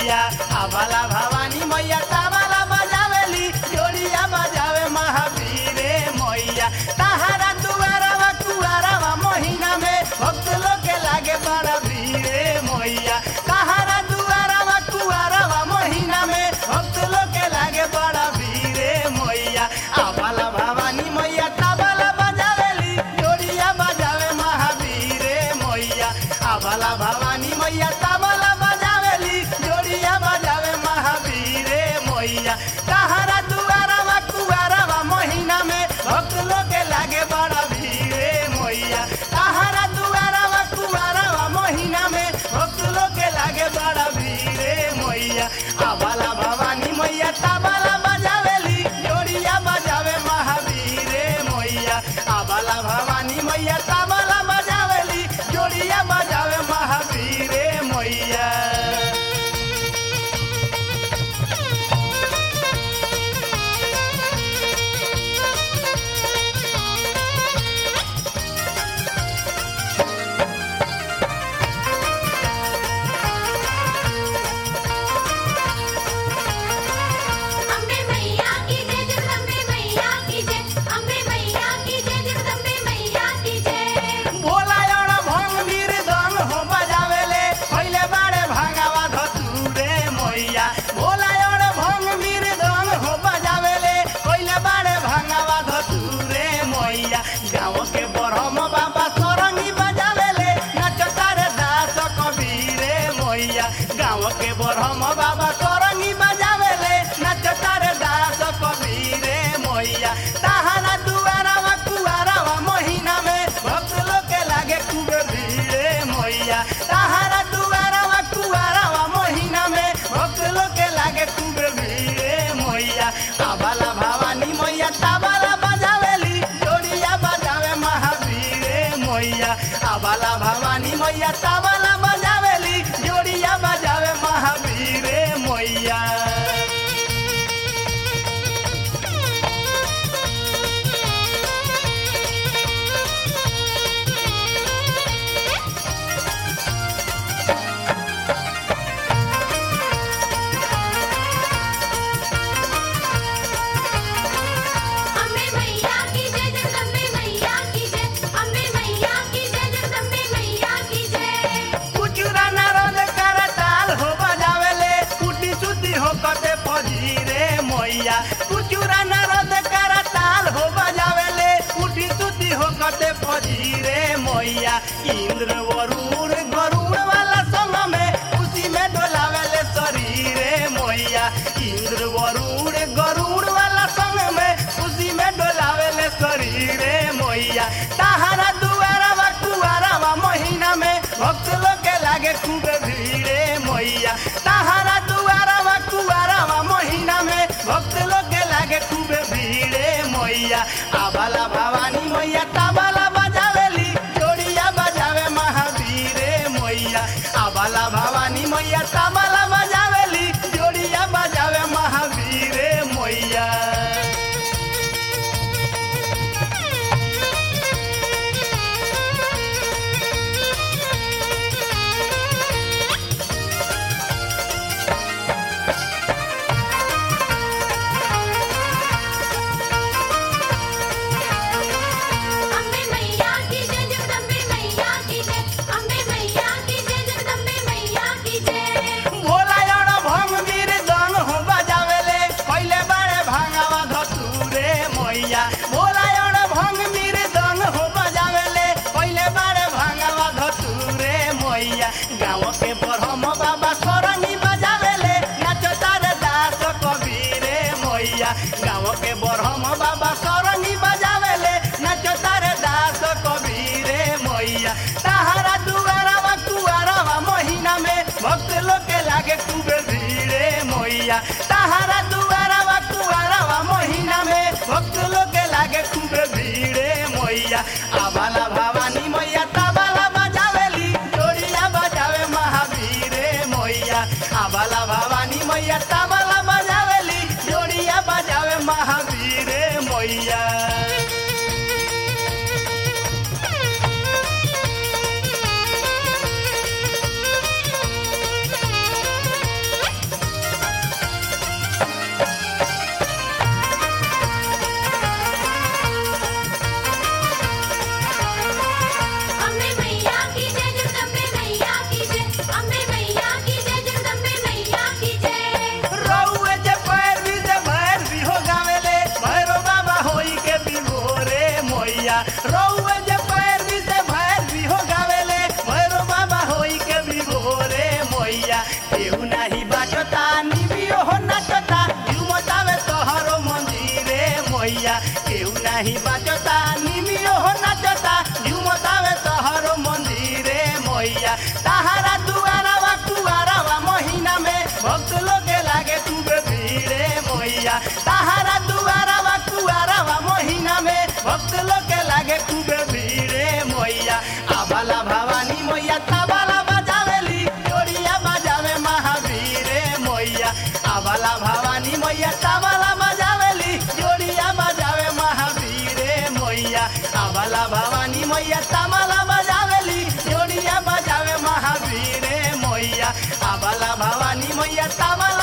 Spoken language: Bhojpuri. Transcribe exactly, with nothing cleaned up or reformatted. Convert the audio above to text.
मैया आबाला भवानी मैया ताबाला बजावेली जोड़िया बजावे महावीर मैया ताहरा दुआरवा कुआरवा महीना में भक्त लोग के लागे बड़ा भीड़ मैया ताहरा दुआरवा कुआरवा महीना में भक्त लोग के लागे बड़ा भीड़ मैया आबाला भवानी मैया ताबाला बजावेली जोड़िया बजावे महावीर मैया आबाला भवानी मैया ताबाला बजावेली जोड़िया बजावे महावीर मैया ताहरा दुआरवा कुआरवा महीना में भक्त लोग के लागे बड़ा भीड़ मैया ताहरा दुआरवा कुआरवा महीना में भक्त लोग के लागे बड़ा भीड़ मैया आबाला भवानी मैया ताबाला बजावेली जोड़िया बजावे महावीर मैया आबाला भवानी मैया ताबाला बजावेली जोड़िया बजावे महावीर मैया अम्बे मैया की जय जगदम्बे मैया की जय अम्बे मैया की जय जगदम्बे मैया की जय भोला और भंग मृदंग हो बजावेले पहले बारे भांगावा धतूरे मैया भोला और भंग मृदंग हो बजावेले पहले बारे भांगावा धतूरे मैया गाँव के बरहम बाबा सरंगी बजावेले नचता रे दास कबीर मैया गाँव के बरहम बाबा सरंगी बजावेले नचता रे दास कबीर मैया ताहरा दुआरवा कुआरवा महीना में भक्त लोग के लागे खूब भीड़ मैया ताहरा दुआरवा कुआरवा महीना में भक्त लोग के लागे खूब भीड़ मैया आबाला भवानी मैया ताबाला बजावेली जोड़िया बजावे महावीर मैया आबाला भवानी मैया ताबाला बजावेली जोड़िया बजावे महावीर मैया अम्बे मैया की जय जगदम्बे मैया की जय अम्बे मैया की जय जगदम्बे मैया की जय कुचुरा नारद करताल हो बजावेले कुटी सुती हो कते फजीरे मैया कुचुरा नारद करताल हो बजावेले कुटी सुती हो कते फजीरे मैया इंद्र वरुण गरुड़ वाला संग में खुशी में डोलावेले शरीरे मैया इंद्र वरुण गरुड़ वाला संग में खुशी में डोलावेले शरीरे मैया ताहरा दुआरवा कुआरवा महीना में भक्त लोग के लागे खूब भीड़ मैया ताहरा दुआरवा कुआरवा महीना में भक्त लोग के लागे खूब भीड़ मैया आबाला भवानी मैया ताबाला बजावेली जोड़िया बजावे महावीर मैया आबाला भवानी मैया ताबाला बजावेली जोड़िया बजावे महावीर मैया अम्बे मैया की जय जगदम्बे मैया की जय अम्बे मैया की जय जगदम्बे मैया की जय भोला और भंग मृदंग हो बजावेले पहले बारे भांगावा धतूरे मैया भोला और भंग मृदंग हो बजावेले पहले बारे भांगावा धतूरे मैया गाँव के बरहम बाबा सरंगी बजावेले नचता रे दास कबीर मैया गाँव के बरहम बाबा सरंगी बजावेले नचता रे दास कबीर मैया ताहरा दुआरवा कुआरवा महीना में भक्त लोग के लागे खूब भीड़ मैया ताहरा दुआरवा कुआरवा महीना में भक्त लोग के लागे खूब भीड़ मैया आबाला भवानी मैया ताबाला बजावेली जोड़िया बजावे महावीर मैया आबाला भवानी मैया ताबाला बजावेली जोड़िया बजावे महावीर मैया मैया केहू नाही बाचता निबियो हो नाचता झुमतावे तोहरो मंदिरे मैया केहू नाही बाचता निबियो हो नाचता झुमतावे तोहरो मंदिरे मैया ताहारा दुआरावा कुआरावा महीना में भक्त लोग के लागे खूबे भीड़े मैया ताहारा दुआरावा कुआरावा महीना में भक्त लोग के लागे खूबे भीड़े मैया आबाला भवानी मैया ताबाला बजावेली जोड़िया बजावे महावीरे मैया आबाला भवानी मैया ताबाला बजावेली जोड़िया बजावे महावीरे मैया आबाला भवानी मैया ताबाला बजावेली जोड़िया बजावे महावीरे मैया आबाला भवानी मैया ताबाला